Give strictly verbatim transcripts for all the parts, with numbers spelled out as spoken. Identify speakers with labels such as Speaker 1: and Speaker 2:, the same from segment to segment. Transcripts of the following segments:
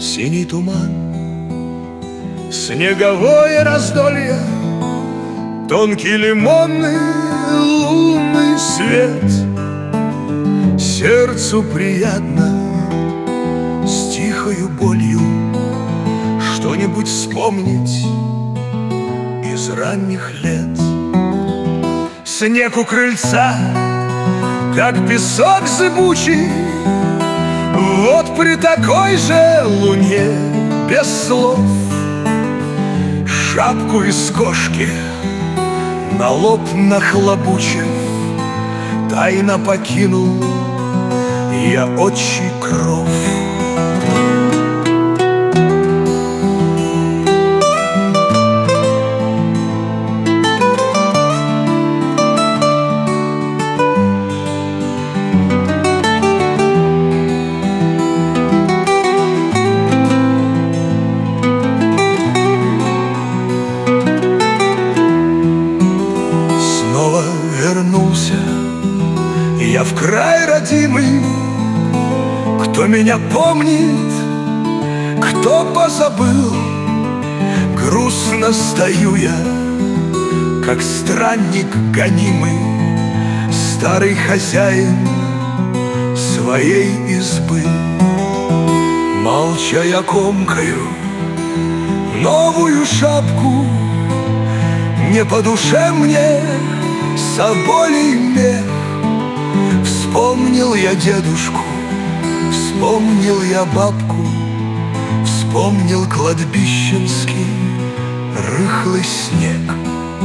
Speaker 1: синий туман, снеговое раздолье, тонкий лимонный лунный свет. Сердцу приятно с тихою болью что-нибудь вспомнить из ранних лет. Снег у крыльца, как песок зыбучий, вот при такой же луне без слов шапку из кошки на лоб нахлобучив, тайно покинул я отчий кров. Вернулся я в край родимый. Кто меня помнит, кто позабыл, грустно стою я, как странник гонимый, старый хозяин своей избы. Молча я комкаю новую шапку, не по душе мне соболей мех. Вспомнил я дедушку, вспомнил я бабку, вспомнил кладбищенский рыхлый снег.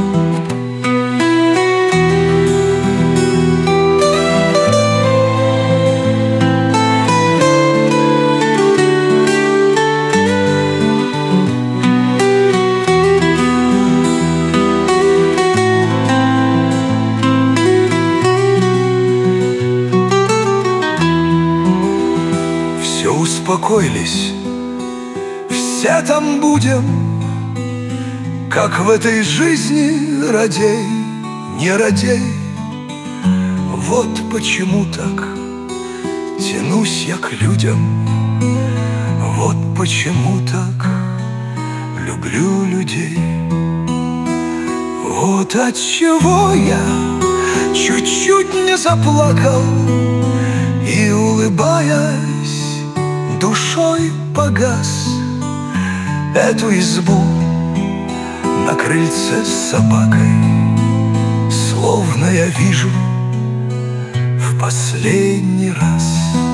Speaker 1: Успокоились, все там будем, как в этой жизни, радей, не радей. Вот почему так тянусь я к людям, вот почему так люблю людей. Вот отчего я чуть-чуть не заплакал и, улыбаясь, душой погас. Эту избу на крыльце с собакой словно я вижу в последний раз.